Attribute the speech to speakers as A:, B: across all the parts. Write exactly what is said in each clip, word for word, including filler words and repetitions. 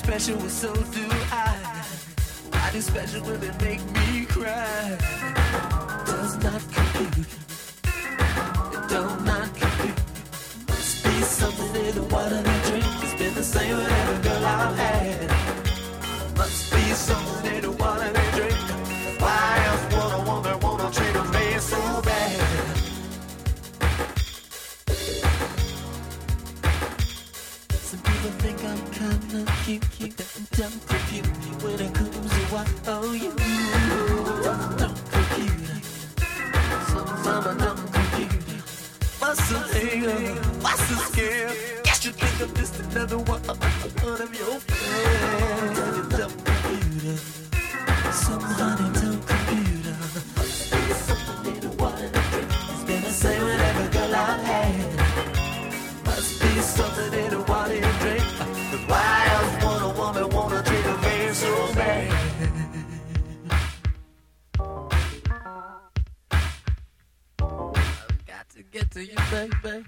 A: special, well, so do I. Why do special women make me cry? Does not compute. It do not compute. Must be something in the water they drink. It's been the same with every girl I've had. Must be something in the water they drink. Why else would a woman wanna treat a man so bad? Some people think I'm kinda cute, cute, and dumb compute. When it comes to what oh you dumb compute. Some I'm a dumb computer. What's the hater? What's the scare? Guess you think I'm just another one of your friends. You dumb computer. Some honey dumb computer. Something in the water to drink. It's been the same with every girl I've had. Must be something in the water you drink. Cause why else would a woman wanna treat a man so bad? I've got to get to you, baby.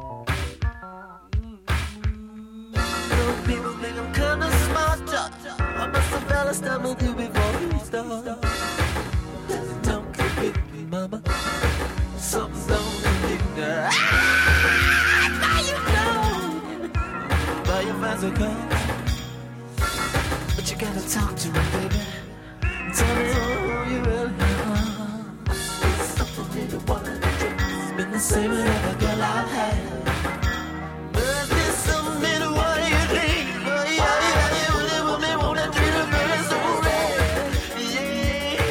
A: Some people think I'm kinda smart. I must have fell a stomach you before we start. Don't compute me, mama. Something don't compute her. Now you know. Now you find so cold. But you gotta talk to me, baby. Tell me who you really are. Something in the water that drinks. It's been the same with every girl I've had. Must be something in the water you drink. Oh, yeah, yeah, yeah. Whatever me wanna treat a girl so bad. Yeah.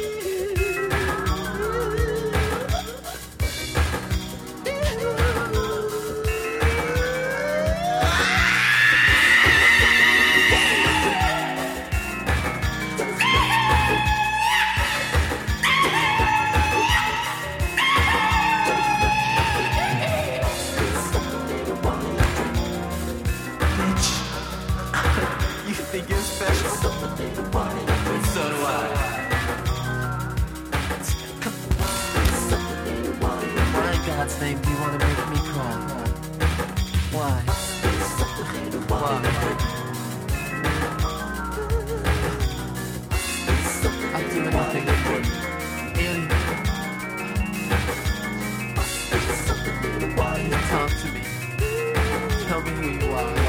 A: You think you're special? So do I. Why in God's name do you want to make me cry? Why? Why? I'll do anything for you. Alien. Talk to me. Tell me who you are.